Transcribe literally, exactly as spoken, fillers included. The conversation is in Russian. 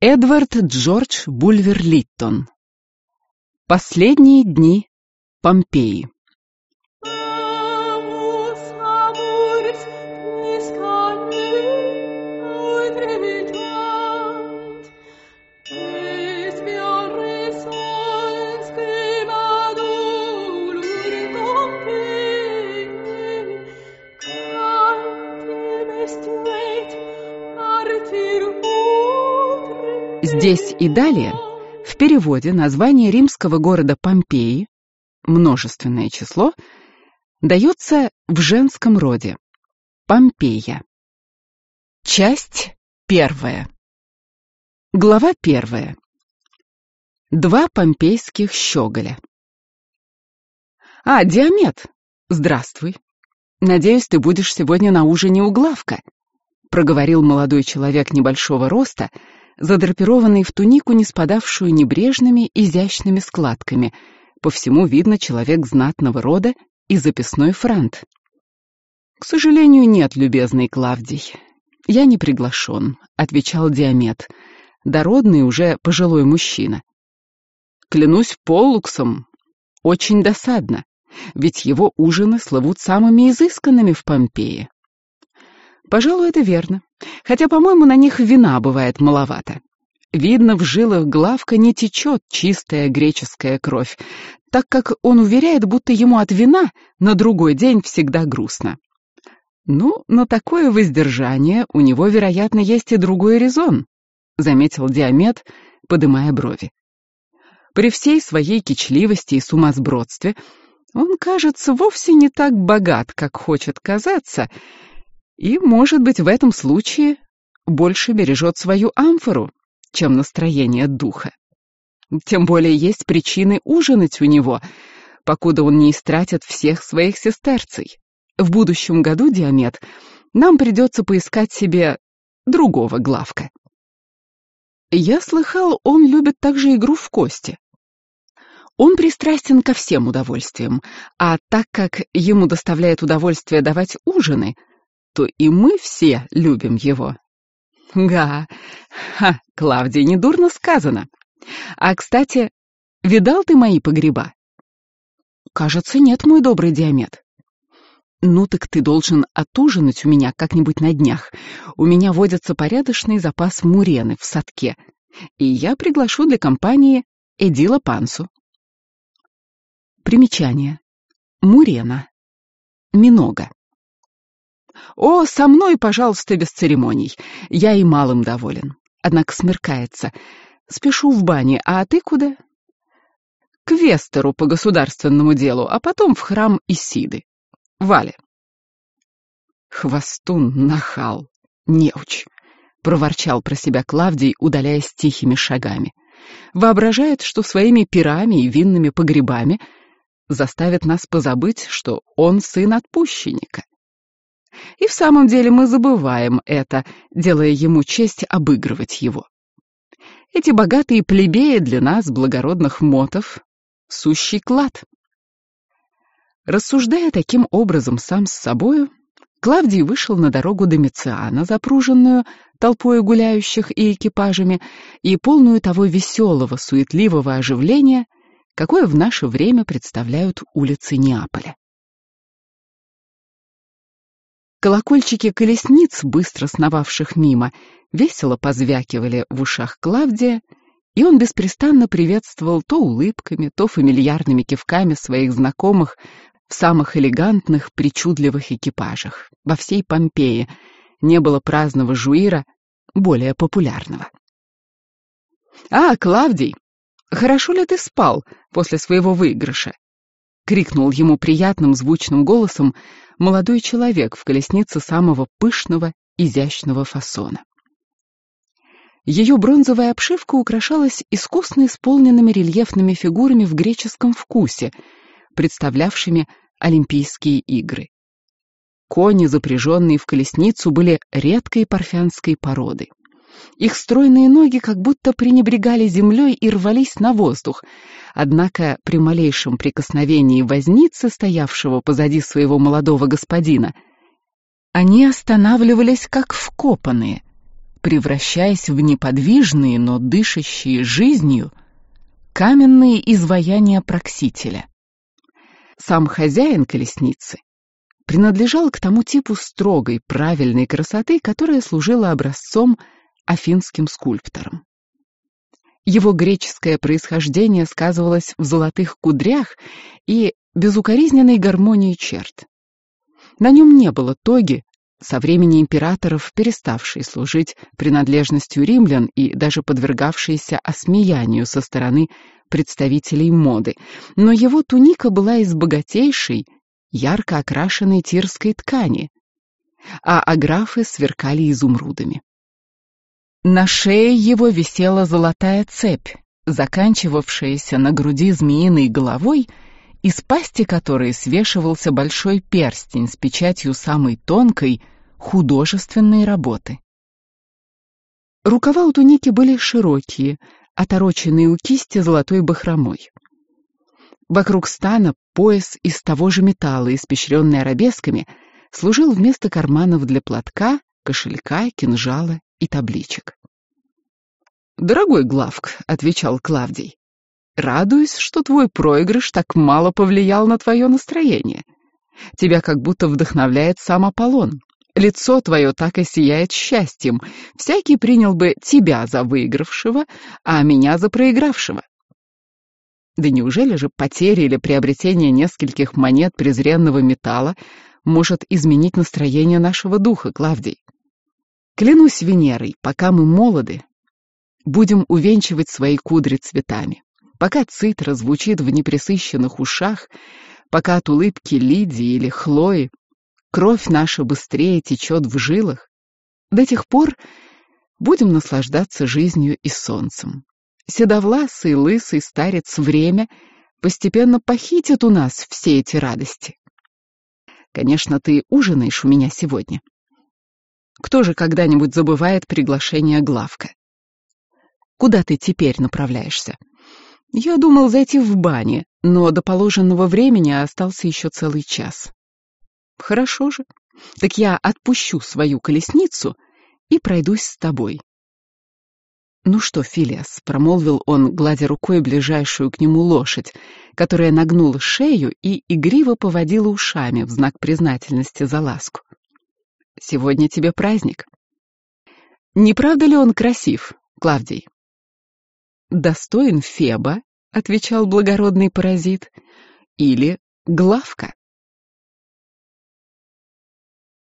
Эдвард Джордж Булвер-Литтон. Последние дни Помпеи. Здесь и далее в переводе название римского города Помпеи, множественное число, дается в женском роде — Помпея. Часть первая. Глава первая. Два помпейских щеголя. «А, Диамет, здравствуй. Надеюсь, ты будешь сегодня на ужине у Главка», — проговорил молодой человек небольшого роста, задрапированный в тунику, не спадавшую небрежными, изящными складками. По всему видно, человек знатного рода и записной франт. «К сожалению, нет, любезный Клавдий. Я не приглашен», — отвечал Диамет, дородный уже пожилой мужчина. «Клянусь Поллуксом, очень досадно, ведь его ужины славут самыми изысканными в Помпее». «Пожалуй, это верно, хотя, по-моему, на них вина бывает маловато. Видно, в жилах Главка не течет чистая греческая кровь, так как он уверяет, будто ему от вина на другой день всегда грустно. Ну, на такое воздержание у него, вероятно, есть и другой резон», — заметил Диамет, подымая брови. «При всей своей кичливости и сумасбродстве он, кажется, вовсе не так богат, как хочет казаться, и, может быть, в этом случае больше бережет свою амфору, чем настроение духа. Тем более есть причины ужинать у него, покуда он не истратит всех своих сестерций. В будущем году, Диамет, нам придется поискать себе другого Главка. Я слыхал, он любит также игру в кости. Он пристрастен ко всем удовольствиям, а так как ему доставляет удовольствие давать ужины, то и мы все любим его». «Га, ха, Клавдий, недурно сказано. А, кстати, видал ты мои погреба?» «Кажется, нет, мой добрый Диамет». «Ну так ты должен отужинать у меня как-нибудь на днях. У меня водится порядочный запас мурены в садке, и я приглашу для компании Эдила Пансу». Примечание. Мурена. Минога. «О, со мной, пожалуйста, без церемоний. Я и малым доволен. Однако смеркается. Спешу в бане, а ты куда?» «К Вестеру по государственному делу, а потом в храм Исиды. Валя». «Хвостун, нахал, неуч», — проворчал про себя Клавдий, удаляясь тихими шагами. «Воображает, что своими пирами и винными погребами заставит нас позабыть, что он сын отпущенника. И в самом деле мы забываем это, делая ему честь обыгрывать его. Эти богатые плебеи для нас, благородных мотов, сущий клад». Рассуждая таким образом сам с собою, Клавдий вышел на дорогу Домициана, запруженную толпой гуляющих и экипажами, и полную того веселого, суетливого оживления, какое в наше время представляют улицы Неаполя. Колокольчики колесниц, быстро сновавших мимо, весело позвякивали в ушах Клавдия, и он беспрестанно приветствовал то улыбками, то фамильярными кивками своих знакомых в самых элегантных, причудливых экипажах. Во всей Помпее не было праздного жуира более популярного. «А, Клавдий, хорошо ли ты спал после своего выигрыша?» — крикнул ему приятным звучным голосом молодой человек в колеснице самого пышного, изящного фасона. Ее бронзовая обшивка украшалась искусно исполненными рельефными фигурами в греческом вкусе, представлявшими Олимпийские игры. Кони, запряженные в колесницу, были редкой парфянской породы. Их стройные ноги как будто пренебрегали землей и рвались на воздух, однако при малейшем прикосновении возницы, стоявшего позади своего молодого господина, они останавливались как вкопанные, превращаясь в неподвижные, но дышащие жизнью, каменные изваяния Проксителя. Сам хозяин колесницы принадлежал к тому типу строгой, правильной красоты, которая служила образцом афинским скульпторам. Его греческое происхождение сказывалось в золотых кудрях и безукоризненной гармонии черт. На нем не было тоги, со времени императоров переставшей служить принадлежностью римлян и даже подвергавшейся осмеянию со стороны представителей моды, но его туника была из богатейшей, ярко окрашенной тирской ткани, а аграфы сверкали изумрудами. На шее его висела золотая цепь, заканчивавшаяся на груди змеиной головой, из пасти которой свешивался большой перстень с печатью самой тонкой, художественной работы. Рукава у туники были широкие, отороченные у кисти золотой бахромой. Вокруг стана пояс из того же металла, испещренный арабесками, служил вместо карманов для платка, кошелька, кинжала и табличек. «Дорогой Главк», — отвечал Клавдий, — «радуюсь, что твой проигрыш так мало повлиял на твое настроение. Тебя как будто вдохновляет сам Аполлон. Лицо твое так и сияет счастьем. Всякий принял бы тебя за выигравшего, а меня за проигравшего. Да неужели же потеря или приобретение нескольких монет презренного металла может изменить настроение нашего духа, Клавдий? Клянусь Венерой, пока мы молоды, будем увенчивать свои кудри цветами. Пока цитра звучит в непресыщенных ушах, пока от улыбки Лидии или Хлои кровь наша быстрее течет в жилах, до тех пор будем наслаждаться жизнью и солнцем. Седовласый, лысый старец время постепенно похитит у нас все эти радости. Конечно, ты ужинаешь у меня сегодня. Кто же когда-нибудь забывает приглашение Главка? Куда ты теперь направляешься? Я думал зайти в бане, но до положенного времени остался еще целый час. Хорошо же. Так я отпущу свою колесницу и пройдусь с тобой. Ну что, Филиас, промолвил он, гладя рукой ближайшую к нему лошадь, которая нагнула шею и игриво поводила ушами в знак признательности за ласку. Сегодня тебе праздник. Не правда ли он красив, Клавдий? Достоин Феба, отвечал благородный паразит, или Главка.